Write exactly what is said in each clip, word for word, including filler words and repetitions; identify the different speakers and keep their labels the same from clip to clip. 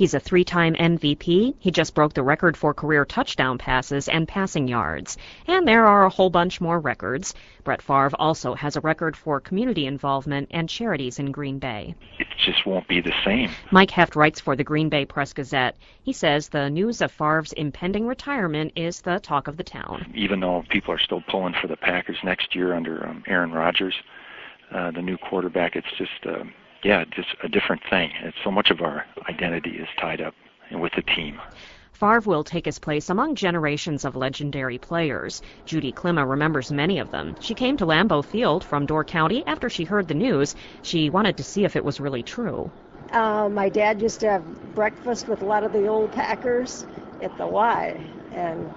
Speaker 1: He's a three-time M V P. He just broke the record for career touchdown passes and passing yards. And there are a whole bunch more records. Brett Favre also has a record for community involvement and charities in Green Bay.
Speaker 2: It just won't be the same.
Speaker 1: Mike Heft writes for the Green Bay Press-Gazette. He says the news of Favre's impending retirement is the talk of the town.
Speaker 2: Even though people are still pulling for the Packers next year under um, Aaron Rodgers, uh, the new quarterback, it's just, uh, yeah, just a different thing. It's so much of our identity is tied up with the team.
Speaker 1: Favre will take his place among generations of legendary players. Judy Klima remembers many of them. She came to Lambeau Field from Door County after she heard the news. She wanted to see if it was really true.
Speaker 3: Uh, my dad used to have breakfast with a lot of the old Packers at the Y, and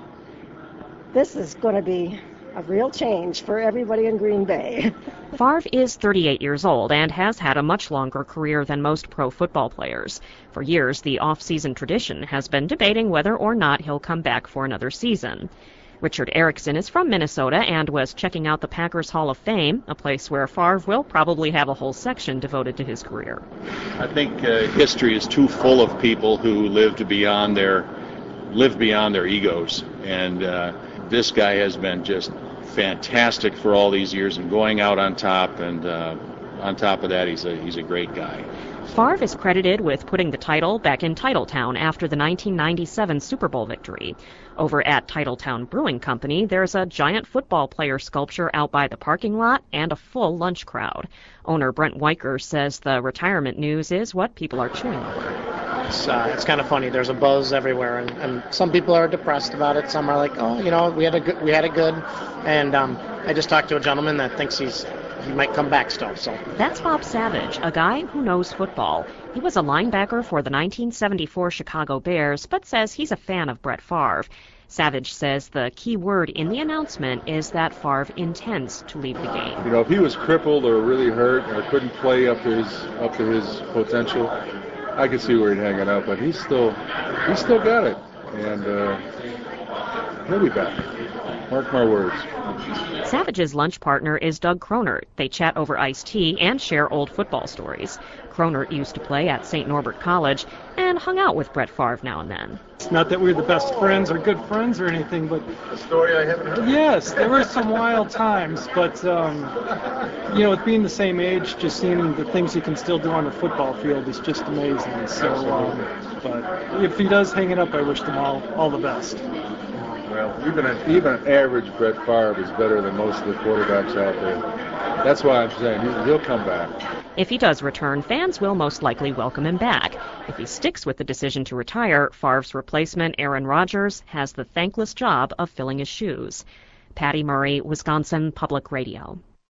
Speaker 3: this is going to be a real change for everybody in Green Bay.
Speaker 1: Favre is thirty-eight years old and has had a much longer career than most pro football players. For years, the off-season tradition has been debating whether or not he'll come back for another season. Richard Erickson is from Minnesota and was checking out the Packers Hall of Fame, a place where Favre will probably have a whole section devoted to his career.
Speaker 4: I think uh, history is too full of people who lived beyond their lived beyond their egos, and uh, this guy has been just fantastic for all these years and going out on top, and uh, on top of that, he's a he's a great guy.
Speaker 1: Favre is credited with putting the title back in Titletown after the nineteen ninety-seven Super Bowl victory. Over at Titletown Brewing Company, there's a giant football player sculpture out by the parking lot and a full lunch crowd. Owner Brent Weicker says the retirement news is what people are chewing over.
Speaker 5: It's, uh, it's kind of funny. There's a buzz everywhere, and, and some people are depressed about it. Some are like, oh, you know, we had a good, we had it good. And um, I just talked to a gentleman that thinks he's he might come back still. So
Speaker 1: that's Bob Savage, a guy who knows football. He was a linebacker for the nineteen seventy-four Chicago Bears, but says he's a fan of Brett Favre. Savage says the key word in the announcement is that Favre intends to leave the game.
Speaker 6: You know, if he was crippled or really hurt or couldn't play up to his up to his potential, I could see where he'd hang it up. But he's still he's still got it, and uh, he'll be back. Mark my words.
Speaker 1: Savage's lunch partner is Doug Cronert. They chat over iced tea and share old football stories. Cronert used to play at Saint Norbert College and hung out with Brett Favre now and then.
Speaker 7: It's not that we're the best friends or good friends or anything, but
Speaker 6: a story I haven't heard.
Speaker 7: Yes, there were some wild times, but um, you know, with being the same age, just seeing the things he can still do on the football field is just amazing. So, um, but if he does hang it up, I wish them all all the best.
Speaker 6: Well, even an, even an average Brett Favre is better than most of the quarterbacks out there. That's why I'm saying he'll come back.
Speaker 1: If he does return, fans will most likely welcome him back. If he sticks with the decision to retire, Favre's replacement, Aaron Rodgers, has the thankless job of filling his shoes. Patty Murray, Wisconsin Public Radio.